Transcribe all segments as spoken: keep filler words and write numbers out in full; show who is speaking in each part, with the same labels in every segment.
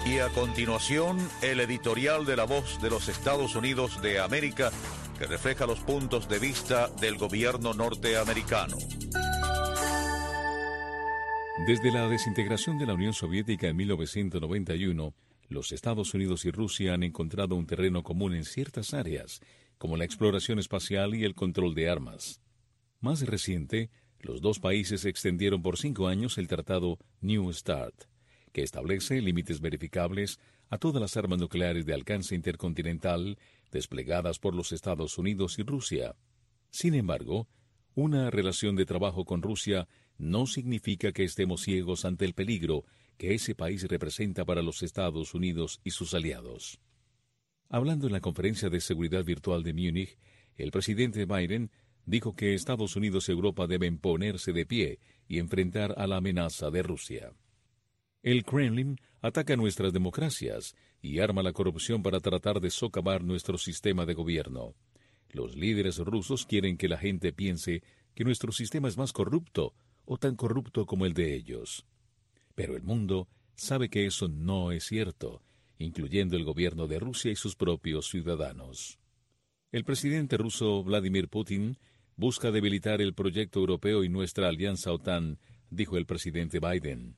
Speaker 1: Y a continuación, el editorial de La Voz de los Estados Unidos de América, que refleja los puntos de vista del gobierno norteamericano.
Speaker 2: Desde la desintegración de la Unión Soviética en mil novecientos noventa y uno, los Estados Unidos y Rusia han encontrado un terreno común en ciertas áreas, como la exploración espacial y el control de armas. Más reciente, los dos países extendieron por cinco años el tratado New START, que establece límites verificables a todas las armas nucleares de alcance intercontinental desplegadas por los Estados Unidos y Rusia. Sin embargo, una relación de trabajo con Rusia no significa que estemos ciegos ante el peligro que ese país representa para los Estados Unidos y sus aliados. Hablando en la Conferencia de Seguridad Virtual de Múnich, el presidente Biden dijo que Estados Unidos y Europa deben ponerse de pie y enfrentar a la amenaza de Rusia. El Kremlin ataca nuestras democracias y arma la corrupción para tratar de socavar nuestro sistema de gobierno. Los líderes rusos quieren que la gente piense que nuestro sistema es más corrupto o tan corrupto como el de ellos. Pero el mundo sabe que eso no es cierto, incluyendo el gobierno de Rusia y sus propios ciudadanos. El presidente ruso Vladimir Putin busca debilitar el proyecto europeo y nuestra alianza OTAN, dijo el presidente Biden.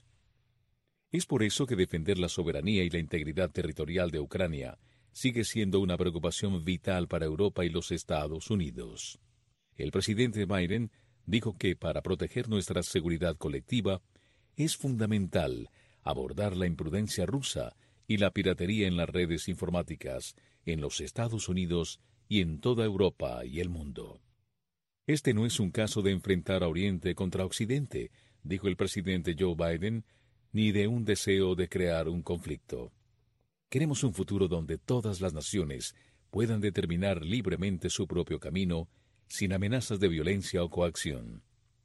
Speaker 2: Es por eso que defender la soberanía y la integridad territorial de Ucrania sigue siendo una preocupación vital para Europa y los Estados Unidos. El presidente Biden dijo que para proteger nuestra seguridad colectiva es fundamental abordar la imprudencia rusa y la piratería en las redes informáticas en los Estados Unidos y en toda Europa y el mundo. Este no es un caso de enfrentar a Oriente contra Occidente, dijo el presidente Joe Biden, ni de un deseo de crear un conflicto. Queremos un futuro donde todas las naciones puedan determinar libremente su propio camino, sin amenazas de violencia o coacción.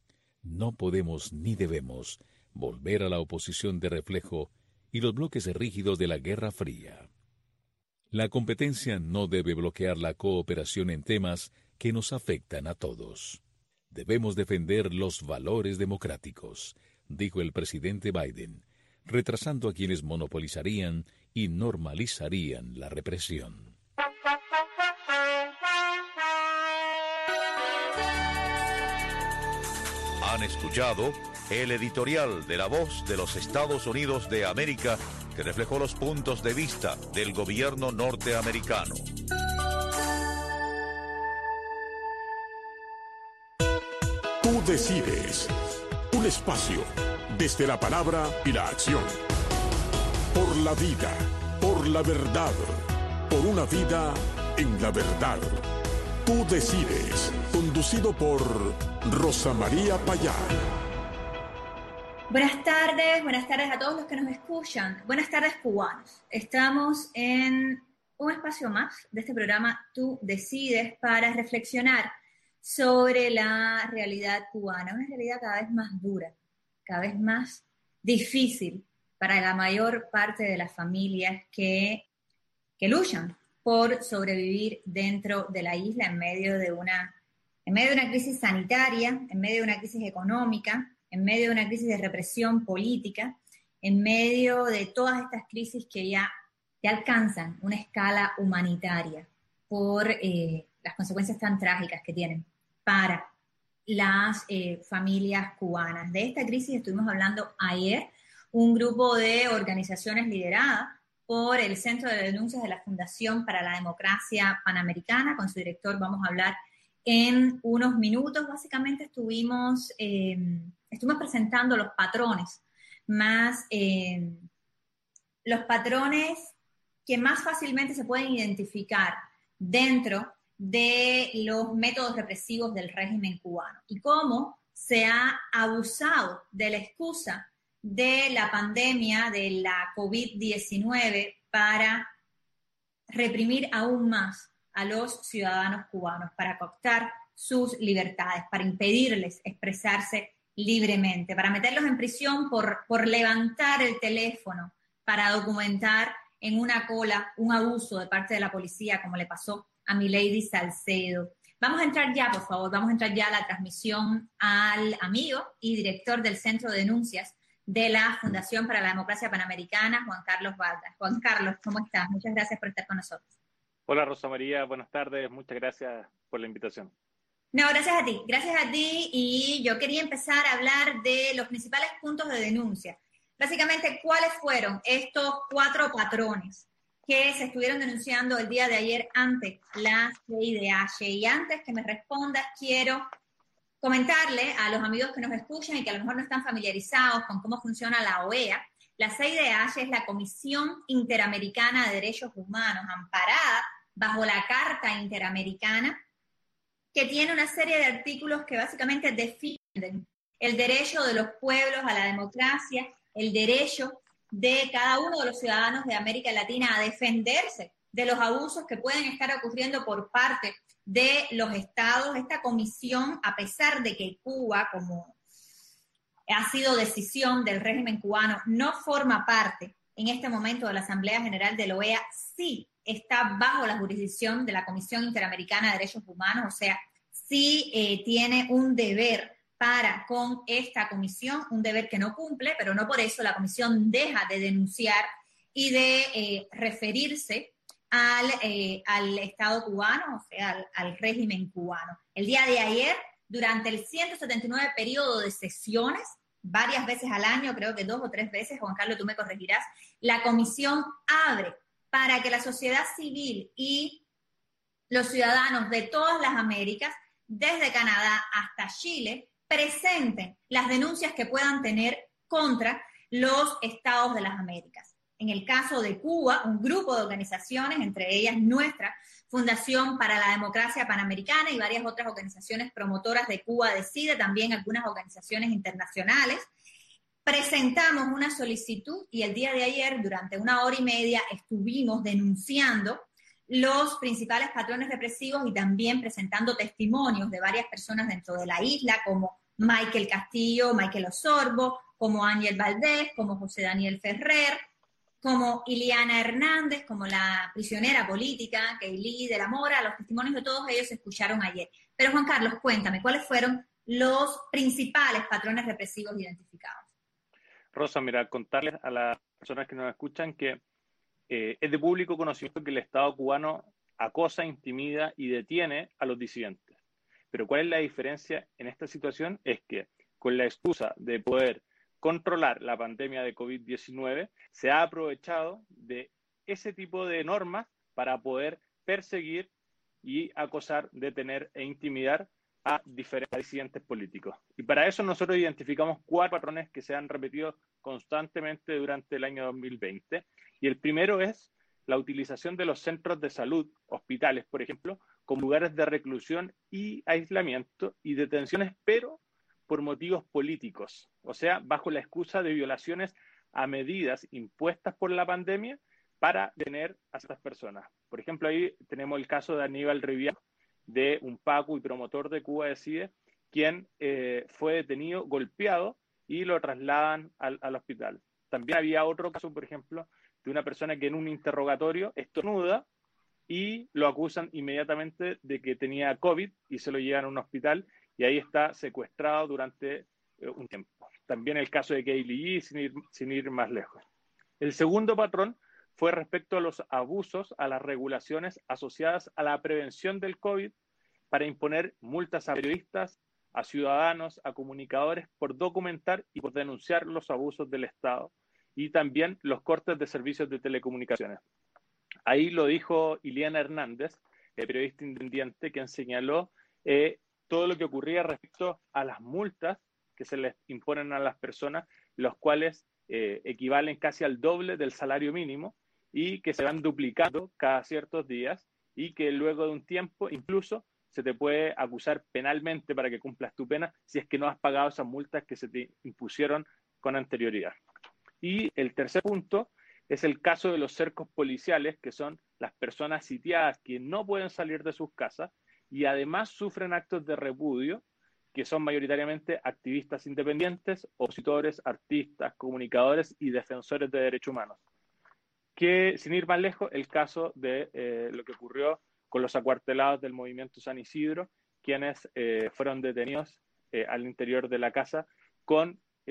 Speaker 2: No podemos ni debemos volver a la oposición de reflejo y los bloques rígidos de la Guerra Fría. La competencia no debe bloquear la cooperación en temas que nos afectan a todos. Debemos defender los valores democráticos, dijo el presidente Biden, retrasando a quienes monopolizarían y normalizarían la represión.
Speaker 1: Han escuchado el editorial de La Voz de los Estados Unidos de América, que reflejó los puntos de vista del gobierno norteamericano.
Speaker 3: Tú decides. Un espacio desde la palabra y la acción. Por la vida, por la verdad, por una vida en la verdad. Tú decides. Conducido por Rosa María Payá.
Speaker 4: Buenas tardes, buenas tardes a todos los que nos escuchan. Buenas tardes, cubanos. Estamos en un espacio más de este programa Tú Decides, para reflexionar sobre la realidad cubana, una realidad cada vez más dura, cada vez más difícil para la mayor parte de las familias que, que luchan por sobrevivir dentro de la isla en medio de una, en medio de una crisis sanitaria, en medio de una crisis económica, en medio de una crisis de represión política, en medio de todas estas crisis que ya, ya alcanzan una escala humanitaria por eh, las consecuencias tan trágicas que tienen para las eh, familias cubanas. De esta crisis estuvimos hablando ayer, un grupo de organizaciones lideradas por el Centro de Denuncias de la Fundación para la Democracia Panamericana. Con su director vamos a hablar en unos minutos. Básicamente estuvimos, eh, estuvimos presentando los patrones más, eh, los patrones que más fácilmente se pueden identificar dentro de los métodos represivos del régimen cubano y cómo se ha abusado de la excusa de la pandemia de la COVID diecinueve para reprimir aún más a los ciudadanos cubanos, para cooptar sus libertades, para impedirles expresarse libremente, para meterlos en prisión por, por levantar el teléfono, para documentar en una cola un abuso de parte de la policía, como le pasó a Milady Salcedo. Vamos a entrar ya, por favor, vamos a entrar ya a la transmisión al amigo y director del Centro de Denuncias de la Fundación para la Democracia Panamericana, Juan Carlos Balda. Juan Carlos, ¿cómo estás? Muchas gracias por estar con nosotros.
Speaker 5: Hola Rosa María, buenas tardes, muchas gracias por la invitación.
Speaker 4: No, gracias a ti, gracias a ti, y yo quería empezar a hablar de los principales puntos de denuncia. Básicamente, ¿cuáles fueron estos cuatro patrones que se estuvieron denunciando el día de ayer ante la C I D H? Y antes que me respondas, quiero comentarle a los amigos que nos escuchan y que a lo mejor no están familiarizados con cómo funciona la O E A. La C I D H es la Comisión Interamericana de Derechos Humanos, amparada bajo la Carta Interamericana, que tiene una serie de artículos que básicamente defienden el derecho de los pueblos a la democracia, el derecho de cada uno de los ciudadanos de América Latina a defenderse de los abusos que pueden estar ocurriendo por parte de los estados. Esta comisión, a pesar de que Cuba, como ha sido decisión del régimen cubano, no forma parte en este momento de la Asamblea General de la O E A, sí está bajo la jurisdicción de la Comisión Interamericana de Derechos Humanos, o sea, sí eh, tiene un deber para con esta comisión, un deber que no cumple, pero no por eso la comisión deja de denunciar y de eh, referirse al, eh, al Estado cubano, o sea, al, al régimen cubano. El día de ayer, durante el ciento setenta y nueve periodo de sesiones, varias veces al año, creo que dos o tres veces, Juan Carlos, tú me corregirás, la comisión abre para que la sociedad civil y los ciudadanos de todas las Américas, desde Canadá hasta Chile, presenten las denuncias que puedan tener contra los estados de las Américas. En el caso de Cuba, un grupo de organizaciones, entre ellas nuestra Fundación para la Democracia Panamericana y varias otras organizaciones promotoras de Cuba Decide, también algunas organizaciones internacionales, presentamos una solicitud y el día de ayer, durante una hora y media, estuvimos denunciando los principales patrones represivos y también presentando testimonios de varias personas dentro de la isla, como Michael Castillo, Michael Osorbo, como Ángel Valdés, como José Daniel Ferrer, como Iliana Hernández, como la prisionera política, Keili de la Mora. Los testimonios de todos ellos se escucharon ayer. Pero Juan Carlos, cuéntame, ¿cuáles fueron los principales patrones represivos identificados?
Speaker 5: Rosa, mira, contarles a las personas que nos escuchan que eh, es de público conocimiento que el Estado cubano acosa, intimida y detiene a los disidentes. Pero ¿cuál es la diferencia en esta situación? Es que con la excusa de poder controlar la pandemia de COVID diecinueve, se ha aprovechado de ese tipo de normas para poder perseguir y acosar, detener e intimidar a diferentes disidentes políticos. Y para eso nosotros identificamos cuatro patrones que se han repetido constantemente durante el año dos mil veinte. Y el primero es la utilización de los centros de salud, hospitales, por ejemplo, como lugares de reclusión y aislamiento y detenciones, pero por motivos políticos, o sea, bajo la excusa de violaciones a medidas impuestas por la pandemia para detener a estas personas. Por ejemplo, ahí tenemos el caso de Aníbal Riviano, de un Paco y promotor de Cuba Decide, quien eh, fue detenido, golpeado, y lo trasladan al, al hospital. También había otro caso, por ejemplo, de una persona que en un interrogatorio estornuda y lo acusan inmediatamente de que tenía COVID y se lo llevan a un hospital y ahí está secuestrado durante eh, un tiempo. También el caso de Keili, sin ir, sin ir más lejos. El segundo patrón fue respecto a los abusos a las regulaciones asociadas a la prevención del COVID para imponer multas a periodistas, a ciudadanos, a comunicadores por documentar y por denunciar los abusos del Estado y también los cortes de servicios de telecomunicaciones. Ahí lo dijo Iliana Hernández, el periodista independiente, quien señaló eh, todo lo que ocurría respecto a las multas que se les imponen a las personas, los cuales eh, equivalen casi al doble del salario mínimo y que se van duplicando cada ciertos días y que luego de un tiempo incluso se te puede acusar penalmente para que cumplas tu pena si es que no has pagado esas multas que se te impusieron con anterioridad. Y el tercer punto es el caso de los cercos policiales, que son las personas sitiadas que no pueden salir de sus casas y además sufren actos de repudio, que son mayoritariamente activistas independientes, opositores, artistas, comunicadores y defensores de derechos humanos. Que, sin ir más lejos, el caso de eh, lo que ocurrió con los acuartelados del movimiento San Isidro, quienes eh, fueron detenidos eh, al interior de la casa con eh,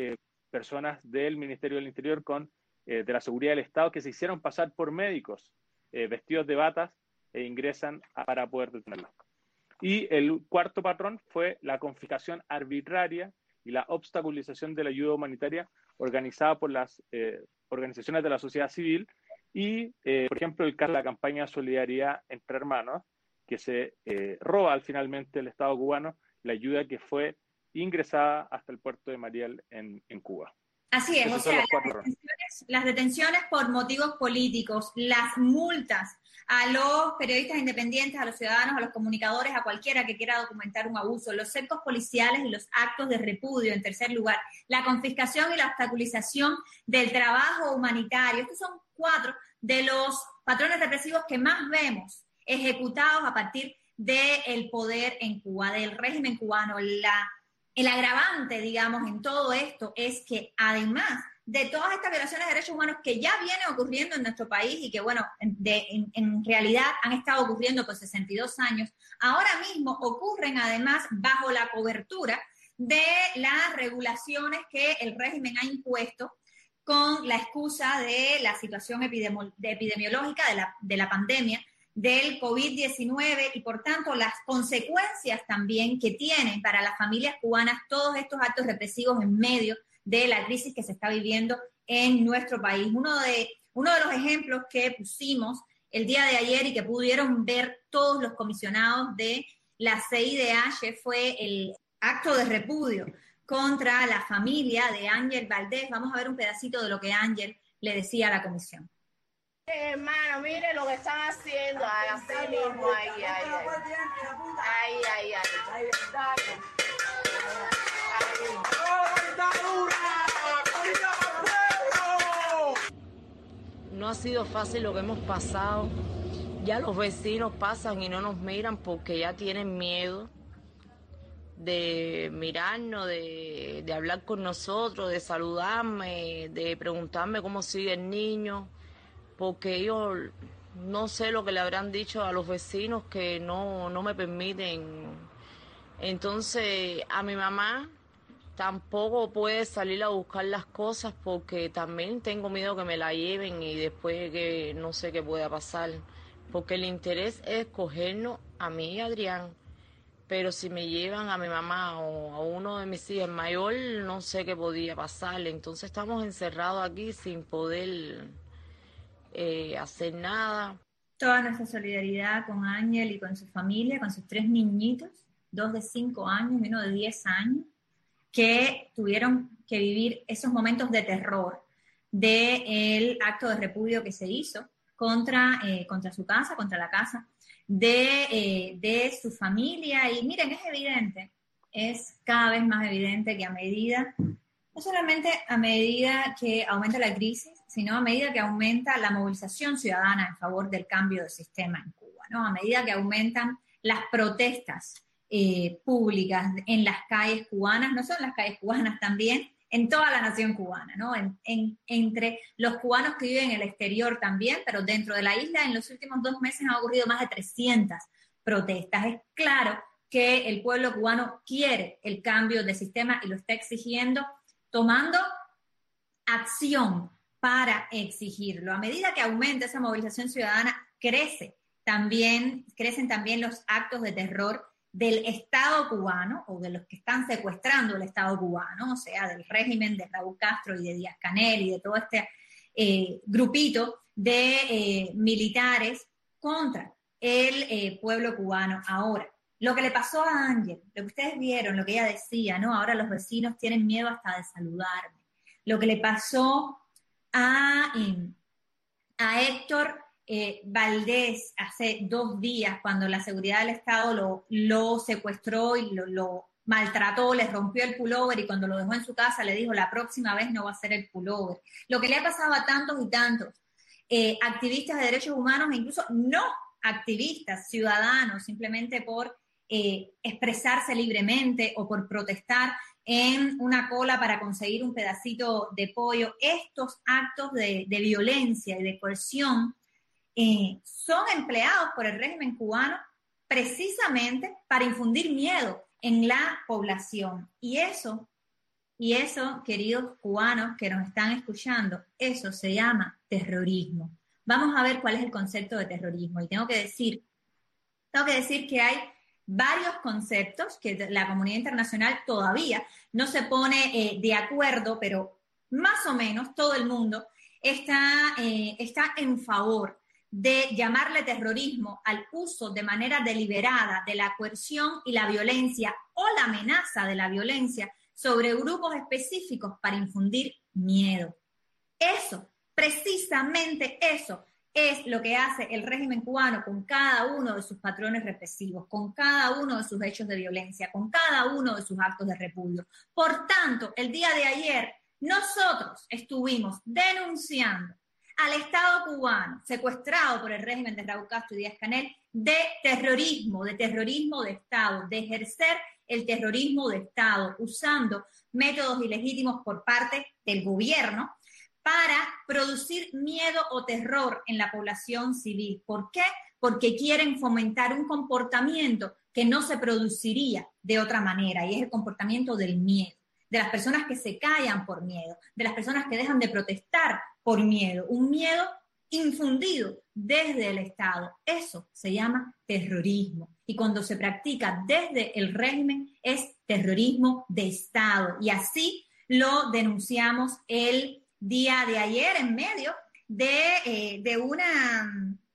Speaker 5: personas del Ministerio del Interior con, eh, de la Seguridad del Estado que se hicieron pasar por médicos eh, vestidos de batas e ingresan a, para poder detenerlos. Y el cuarto patrón fue la confiscación arbitraria y la obstaculización de la ayuda humanitaria organizada por las eh, organizaciones de la sociedad civil y, eh, por ejemplo, el caso de la campaña de solidaridad entre hermanos, que se eh, roba finalmente el Estado cubano la ayuda que fue ingresada hasta el puerto de Mariel en, en Cuba.
Speaker 4: Así es, Esos o sea, las detenciones, las detenciones por motivos políticos, las multas a los periodistas independientes, a los ciudadanos, a los comunicadores, a cualquiera que quiera documentar un abuso, los cercos policiales y los actos de repudio, en tercer lugar, la confiscación y la obstaculización del trabajo humanitario. Estos son cuatro de los patrones represivos que más vemos ejecutados a partir del poder en Cuba, del régimen cubano. La, el agravante, digamos, en todo esto es que además de todas estas violaciones de derechos humanos que ya vienen ocurriendo en nuestro país y que, bueno, de, en, en realidad han estado ocurriendo por sesenta y dos años, ahora mismo ocurren además bajo la cobertura de las regulaciones que el régimen ha impuesto con la excusa de la situación epidemi- de epidemiológica de la, de la pandemia del COVID diecinueve y, por tanto, las consecuencias también que tienen para las familias cubanas todos estos actos represivos en medio de la crisis que se está viviendo en nuestro país. Uno de, uno de los ejemplos que pusimos el día de ayer y que pudieron ver todos los comisionados de la C I D H fue el acto de repudio contra la familia de Ángel Valdés. Vamos a ver un pedacito de lo que Ángel le decía a la comisión.
Speaker 6: Hermano, mire lo que están haciendo, así mismo, ay, ay, ay, ay, ay, ay, ay. No ha sido fácil lo que hemos pasado. Ya los vecinos pasan y no nos miran porque ya tienen miedo de mirarnos, de, de hablar con nosotros, de saludarme, de preguntarme cómo sigue el niño, porque ellos no sé lo que le habrán dicho a los vecinos que no, no me permiten. Entonces a mi mamá tampoco puede salir a buscar las cosas porque también tengo miedo que me la lleven y después que no sé qué pueda pasar, porque el interés es cogernos a mí y a Adrián, pero si me llevan a mi mamá o a uno de mis hijos mayor, no sé qué podía pasar. Entonces estamos encerrados aquí sin poder eh, hacer nada.
Speaker 4: Toda nuestra solidaridad con Ángel y con su familia, con sus tres niñitos, dos de cinco años y uno de diez años, que tuvieron que vivir esos momentos de terror del acto de repudio que se hizo contra, eh, contra su casa, contra la casa de, eh, de su familia. Y miren, es evidente, es cada vez más evidente que a medida, no solamente a medida que aumenta la crisis, sino a medida que aumenta la movilización ciudadana en favor del cambio de sistema en Cuba, ¿no? A medida que aumentan las protestas Eh, públicas en las calles cubanas, no solo en las calles cubanas, también en toda la nación cubana, ¿no? En, en, entre los cubanos que viven en el exterior también, pero dentro de la isla en los últimos dos meses han ocurrido más de trescientas protestas. Es claro que el pueblo cubano quiere el cambio de sistema y lo está exigiendo, tomando acción para exigirlo. A medida que aumenta esa movilización ciudadana, crece también, crecen también los actos de terror del Estado cubano, o de los que están secuestrando el Estado cubano, o sea, del régimen de Raúl Castro y de Díaz-Canel y de todo este eh, grupito de eh, militares contra el eh, pueblo cubano. Ahora, lo que le pasó a Ángel, lo que ustedes vieron, lo que ella decía, ¿no? Ahora los vecinos tienen miedo hasta de saludarme. Lo que le pasó a, eh, a Héctor Eh, Valdés hace dos días, cuando la seguridad del Estado lo, lo secuestró y lo, lo maltrató, le rompió el pullover y cuando lo dejó en su casa le dijo, la próxima vez no va a ser el pullover. Lo que le ha pasado a tantos y tantos eh, activistas de derechos humanos e incluso no activistas, ciudadanos, simplemente por eh, expresarse libremente o por protestar en una cola para conseguir un pedacito de pollo. Estos actos de, de violencia y de coerción Eh, son empleados por el régimen cubano precisamente para infundir miedo en la población. Y eso Y eso, queridos cubanos que nos están escuchando, eso se llama terrorismo. Vamos a ver cuál es el concepto de terrorismo. Y tengo que decir, tengo que decir que hay varios conceptos que la comunidad internacional todavía no se pone eh, de acuerdo, pero más o menos todo el mundo está, eh, está en favor de llamarle terrorismo al uso de manera deliberada de la coerción y la violencia o la amenaza de la violencia sobre grupos específicos para infundir miedo. Eso, precisamente eso, es lo que hace el régimen cubano con cada uno de sus patrones represivos, con cada uno de sus hechos de violencia, con cada uno de sus actos de repudio. Por tanto, el día de ayer, nosotros estuvimos denunciando al Estado cubano, secuestrado por el régimen de Raúl Castro y Díaz-Canel, de terrorismo, de terrorismo de Estado, de ejercer el terrorismo de Estado, usando métodos ilegítimos por parte del gobierno para producir miedo o terror en la población civil. ¿Por qué? Porque quieren fomentar un comportamiento que no se produciría de otra manera, y es el comportamiento del miedo, de las personas que se callan por miedo, de las personas que dejan de protestar por miedo, un miedo infundido desde el Estado. Eso se llama terrorismo. Y cuando se practica desde el régimen es terrorismo de Estado. Y así lo denunciamos el día de ayer en medio de, eh, de, una,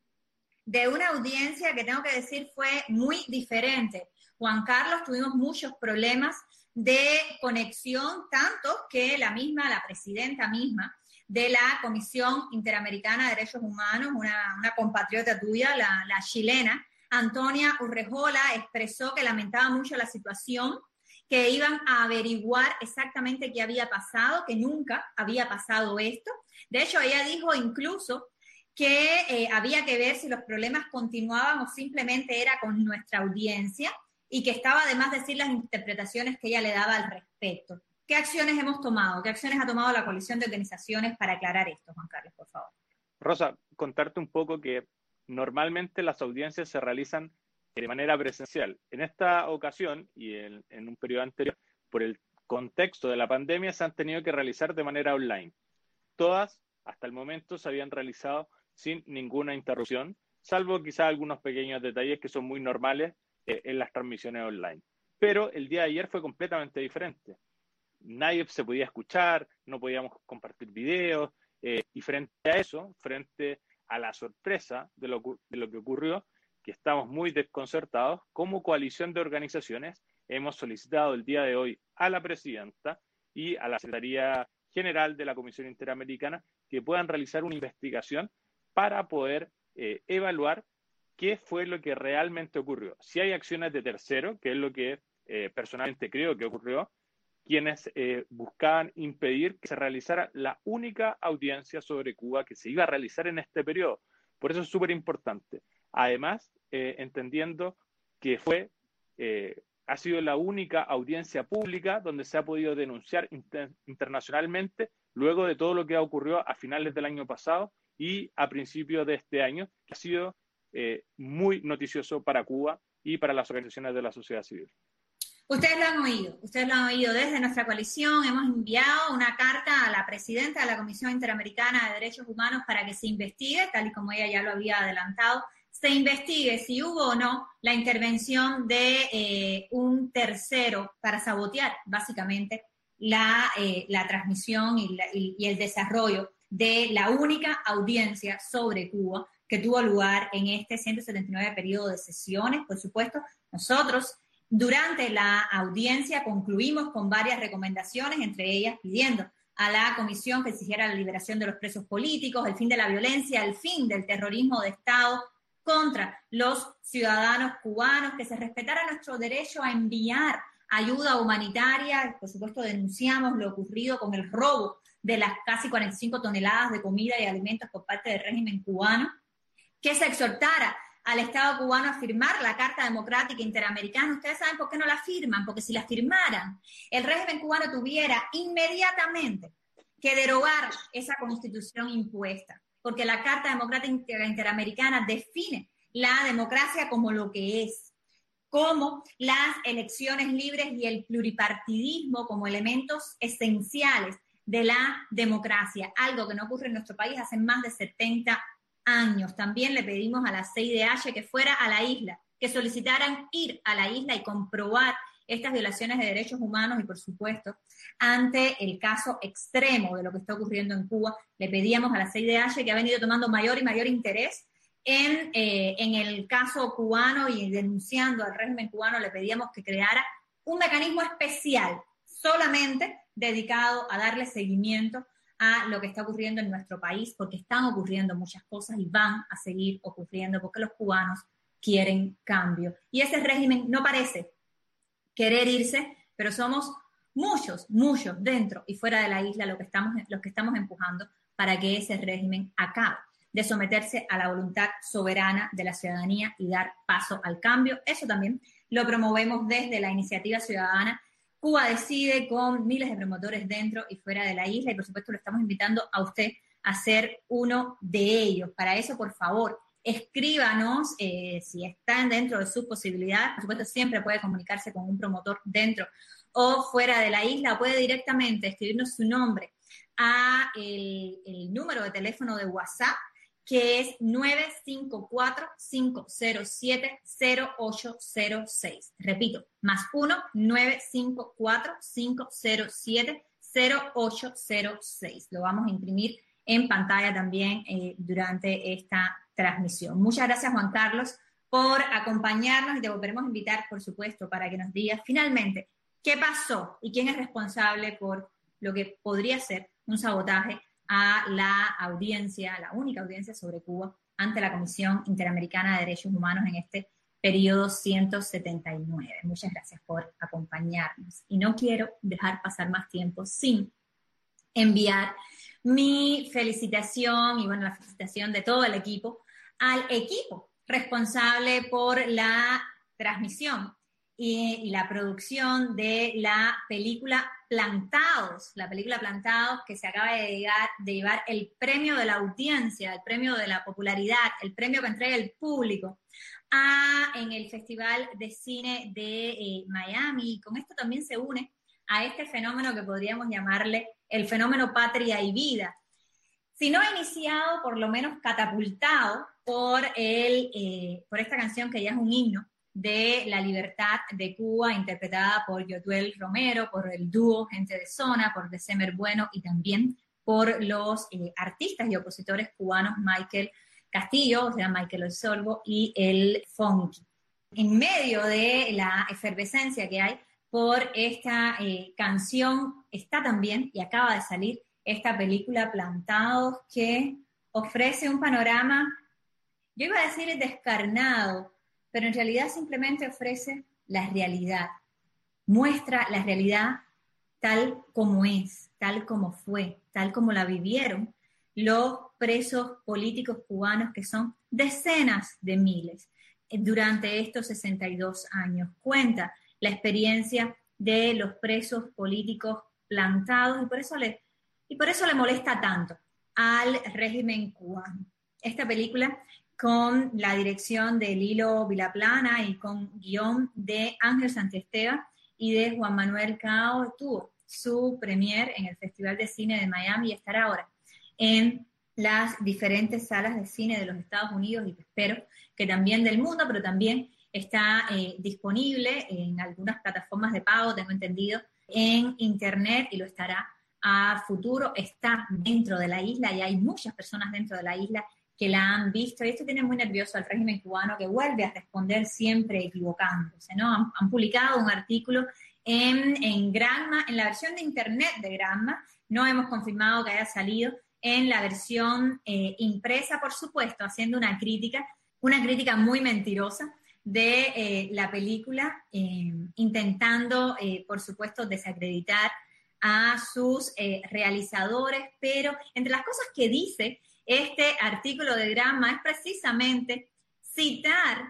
Speaker 4: de una audiencia que tengo que decir fue muy diferente. Juan Carlos, tuvimos muchos problemas de conexión, tanto que la misma, la presidenta misma de la Comisión Interamericana de Derechos Humanos, una, una compatriota tuya, la, la chilena, Antonia Urrejola, expresó que lamentaba mucho la situación, que iban a averiguar exactamente qué había pasado, que nunca había pasado esto. De hecho, ella dijo incluso que eh, había que ver si los problemas continuaban o simplemente era con nuestra audiencia, y que estaba además decir las interpretaciones que ella le daba al respecto. ¿Qué acciones hemos tomado? ¿Qué acciones ha tomado la coalición de organizaciones para aclarar esto, Juan Carlos, por favor?
Speaker 5: Rosa, contarte un poco que normalmente las audiencias se realizan de manera presencial. En esta ocasión y en, en un periodo anterior, por el contexto de la pandemia, se han tenido que realizar de manera online. Todas, hasta el momento, se habían realizado sin ninguna interrupción, salvo quizás algunos pequeños detalles que son muy normales eh, en las transmisiones online. Pero el día de ayer fue completamente diferente. Nadie se podía escuchar, no podíamos compartir videos, eh, y frente a eso, frente a la sorpresa de lo, de lo que ocurrió, que estamos muy desconcertados, como coalición de organizaciones hemos solicitado el día de hoy a la presidenta y a la Secretaría General de la Comisión Interamericana que puedan realizar una investigación para poder eh, evaluar qué fue lo que realmente ocurrió. Si hay acciones de tercero, que es lo que eh, personalmente creo que ocurrió, quienes eh, buscaban impedir que se realizara la única audiencia sobre Cuba que se iba a realizar en este periodo. Por eso es súper importante. Además, eh, entendiendo que fue, eh, ha sido la única audiencia pública donde se ha podido denunciar inter internacionalmente luego de todo lo que ocurrió a finales del año pasado y a principios de este año, que ha sido eh, muy noticioso para Cuba y para las organizaciones de la sociedad civil.
Speaker 4: Ustedes lo han oído, ustedes lo han oído desde nuestra coalición. Hemos enviado una carta a la presidenta de la Comisión Interamericana de Derechos Humanos para que se investigue, tal y como ella ya lo había adelantado, se investigue si hubo o no la intervención de eh, un tercero para sabotear básicamente la, eh, la transmisión y, la, y, y el desarrollo de la única audiencia sobre Cuba que tuvo lugar en este ciento setenta y nueve periodo de sesiones. Por supuesto, nosotros durante la audiencia concluimos con varias recomendaciones, entre ellas pidiendo a la comisión que exigiera la liberación de los presos políticos, el fin de la violencia, el fin del terrorismo de Estado contra los ciudadanos cubanos, que se respetara nuestro derecho a enviar ayuda humanitaria. Por supuesto, denunciamos lo ocurrido con el robo de las casi cuarenta y cinco toneladas de comida y alimentos por parte del régimen cubano, que se exhortara al Estado cubano a firmar la Carta Democrática Interamericana. Ustedes saben por qué no la firman, porque si la firmaran, el régimen cubano tuviera inmediatamente que derogar esa constitución impuesta, porque la Carta Democrática Interamericana define la democracia como lo que es, como las elecciones libres y el pluripartidismo como elementos esenciales de la democracia, algo que no ocurre en nuestro país hace más de setenta años. También le pedimos a la C I D H que fuera a la isla, que solicitaran ir a la isla y comprobar estas violaciones de derechos humanos y, por supuesto, ante el caso extremo de lo que está ocurriendo en Cuba, le pedíamos a la C I D H, que ha venido tomando mayor y mayor interés En, eh, en el caso cubano y denunciando al régimen cubano, le pedíamos que creara un mecanismo especial solamente dedicado a darle seguimiento a lo que está ocurriendo en nuestro país, porque están ocurriendo muchas cosas y van a seguir ocurriendo porque los cubanos quieren cambio. Y ese régimen no parece querer irse, pero somos muchos, muchos dentro y fuera de la isla los que estamos, los que estamos empujando para que ese régimen acabe de someterse a la voluntad soberana de la ciudadanía y dar paso al cambio. Eso también lo promovemos desde la iniciativa ciudadana Cuba Decide, con miles de promotores dentro y fuera de la isla, y por supuesto lo estamos invitando a usted a ser uno de ellos. Para eso, por favor, escríbanos eh, si están dentro de sus posibilidades. Por supuesto, siempre puede comunicarse con un promotor dentro o fuera de la isla, o puede directamente escribirnos su nombre a el, el número de teléfono de WhatsApp, que es nueve cinco cuatro, cinco cero siete, cero ocho cero seis. Repito, más uno, nueve cinco cuatro, cinco cero siete, cero ocho cero seis. Lo vamos a imprimir en pantalla también eh, durante esta transmisión. Muchas gracias, Juan Carlos, por acompañarnos, y te volveremos a invitar, por supuesto, para que nos digas finalmente qué pasó y quién es responsable por lo que podría ser un sabotaje a la audiencia, la única audiencia sobre Cuba ante la Comisión Interamericana de Derechos Humanos en este periodo ciento setenta y nueve. Muchas gracias por acompañarnos. Y no quiero dejar pasar más tiempo sin enviar mi felicitación y, bueno, la felicitación de todo el equipo al equipo responsable por la transmisión y, y la producción de la película Plantados, la película Plantados, que se acaba de llegar, de llevar el premio de la audiencia, el premio de la popularidad, el premio que entrega el público a, en el Festival de Cine de eh, Miami. Y con esto también se une a este fenómeno que podríamos llamarle el fenómeno Patria y Vida. Si no iniciado, por lo menos catapultado por, el, eh, por esta canción que ya es un himno de la libertad de Cuba, interpretada por Yotuel Romero, por el dúo Gente de Zona, por December Bueno, y también por los eh, artistas y opositores cubanos Michael Castillo, o sea, Michael Osorbo, y el Funky. En medio de la efervescencia que hay por esta eh, canción, está también, y acaba de salir, esta película Plantados, que ofrece un panorama, yo iba a decir descarnado, pero en realidad simplemente ofrece la realidad, muestra la realidad tal como es, tal como fue, tal como la vivieron los presos políticos cubanos, que son decenas de miles durante estos sesenta y dos años. Cuenta la experiencia de los presos políticos plantados, y por eso le, y por eso le molesta tanto al régimen cubano. Esta película, con la dirección de Lilo Vilaplana y con guión de Ángel Santiesteban y de Juan Manuel Cao, tuvo su premier en el Festival de Cine de Miami y estará ahora en las diferentes salas de cine de los Estados Unidos, y espero que también del mundo, pero también está eh, disponible en algunas plataformas de pago, tengo entendido, en internet, y lo estará a futuro. Está dentro de la isla y hay muchas personas dentro de la isla que la han visto, y esto tiene muy nervioso al régimen cubano, que vuelve a responder siempre equivocándose, ¿no? Han, han publicado un artículo en, en Granma, en la versión de internet de Granma, no hemos confirmado que haya salido en la versión eh, impresa, por supuesto, haciendo una crítica, una crítica muy mentirosa de eh, la película, eh, intentando, eh, por supuesto, desacreditar a sus eh, realizadores, pero entre las cosas que dice este artículo de Granma es precisamente citar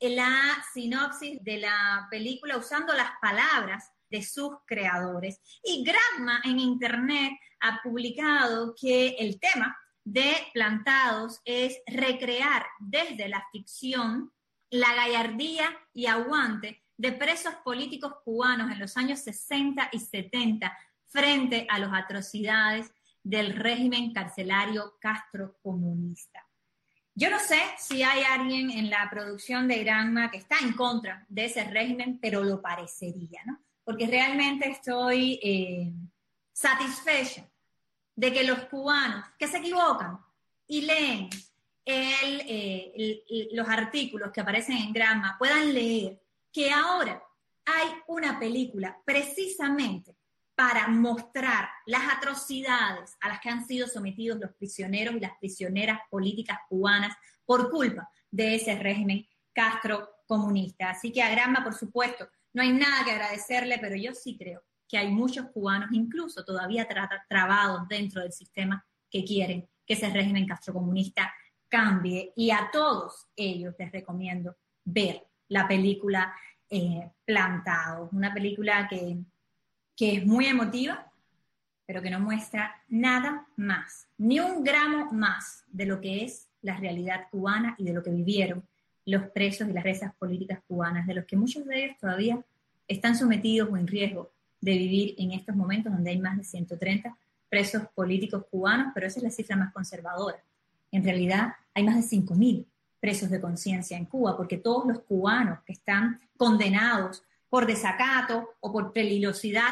Speaker 4: la sinopsis de la película usando las palabras de sus creadores. Y Granma en internet ha publicado que el tema de Plantados es recrear desde la ficción la gallardía y aguante de presos políticos cubanos en los años sesenta y setenta frente a las atrocidades del régimen carcelario castrocomunista. Yo no sé si hay alguien en la producción de Granma que está en contra de ese régimen, pero lo parecería, ¿no? Porque realmente estoy eh, satisfecha de que los cubanos que se equivocan y leen el, eh, el, el, los artículos que aparecen en Granma puedan leer que ahora hay una película precisamente para mostrar las atrocidades a las que han sido sometidos los prisioneros y las prisioneras políticas cubanas por culpa de ese régimen castrocomunista. Así que a Granma, por supuesto, no hay nada que agradecerle, pero yo sí creo que hay muchos cubanos, incluso todavía tra- trabados dentro del sistema, que quieren que ese régimen castrocomunista cambie. Y a todos ellos les recomiendo ver la película eh, Plantados, una película que... que es muy emotiva, pero que no muestra nada más, ni un gramo más de lo que es la realidad cubana y de lo que vivieron los presos y las presas políticas cubanas, de los que muchos de ellos todavía están sometidos o en riesgo de vivir en estos momentos donde hay más de ciento treinta presos políticos cubanos, pero esa es la cifra más conservadora. En realidad hay más de cinco mil presos de conciencia en Cuba, porque todos los cubanos que están condenados por desacato o por peligrosidad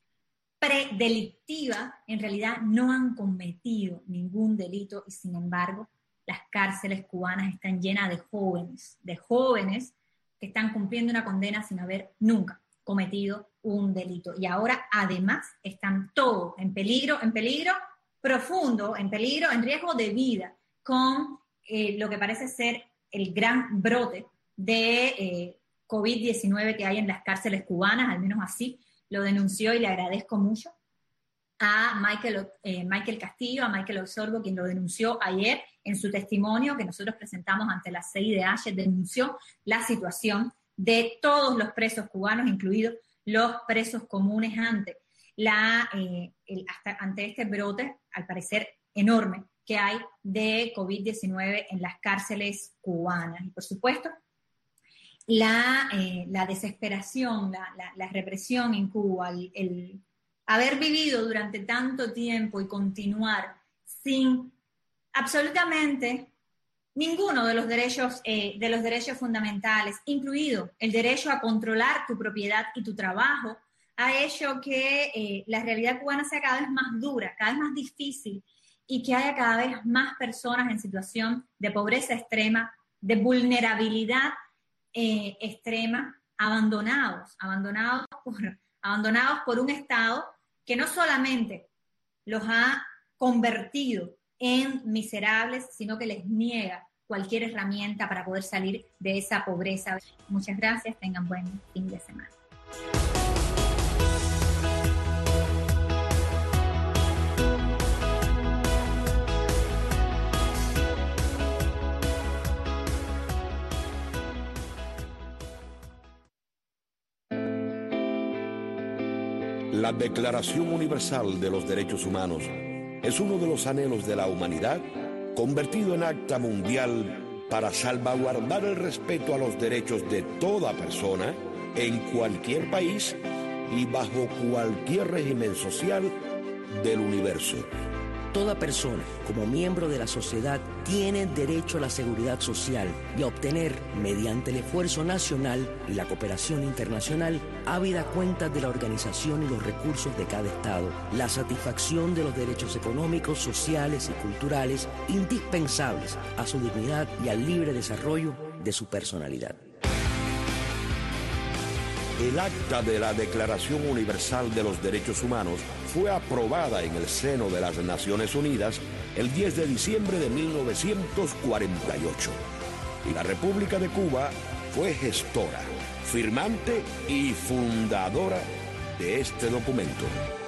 Speaker 4: predelictiva, en realidad no han cometido ningún delito y sin embargo las cárceles cubanas están llenas de jóvenes, de jóvenes que están cumpliendo una condena sin haber nunca cometido un delito. Y ahora además están todos en peligro, en peligro profundo, en peligro, en riesgo de vida, con eh, lo que parece ser el gran brote de eh, COVID diecinueve que hay en las cárceles cubanas, al menos así lo denunció, y le agradezco mucho a Michael, eh, Michael Castillo, a Michael Osorbo, quien lo denunció ayer en su testimonio que nosotros presentamos ante la C I D H, denunció la situación de todos los presos cubanos, incluidos los presos comunes, ante, la, eh, el, hasta, ante este brote, al parecer enorme, que hay de COVID diecinueve en las cárceles cubanas. Y por supuesto, La, eh, la desesperación, la, la, la represión en Cuba, el, el haber vivido durante tanto tiempo y continuar sin absolutamente ninguno de los derechos, eh, de los derechos fundamentales, incluido el derecho a controlar tu propiedad y tu trabajo, ha hecho que eh, la realidad cubana sea cada vez más dura, cada vez más difícil, y que haya cada vez más personas en situación de pobreza extrema, de vulnerabilidad Eh, extrema, abandonados, abandonados por, abandonados por un Estado que no solamente los ha convertido en miserables, sino que les niega cualquier herramienta para poder salir de esa pobreza. Muchas gracias, tengan buen fin de semana.
Speaker 7: La Declaración Universal de los Derechos Humanos es uno de los anhelos de la humanidad convertido en acta mundial para salvaguardar el respeto a los derechos de toda persona en cualquier país y bajo cualquier régimen social del universo.
Speaker 8: Toda persona, como miembro de la sociedad, tiene derecho a la seguridad social y a obtener, mediante el esfuerzo nacional y la cooperación internacional, ávida cuenta de la organización y los recursos de cada Estado, la satisfacción de los derechos económicos, sociales y culturales indispensables a su dignidad y al libre desarrollo de su personalidad.
Speaker 7: El acta de la Declaración Universal de los Derechos Humanos fue aprobada en el seno de las Naciones Unidas el diez de diciembre de mil novecientos cuarenta y ocho. Y la República de Cuba fue gestora, firmante y fundadora de este documento.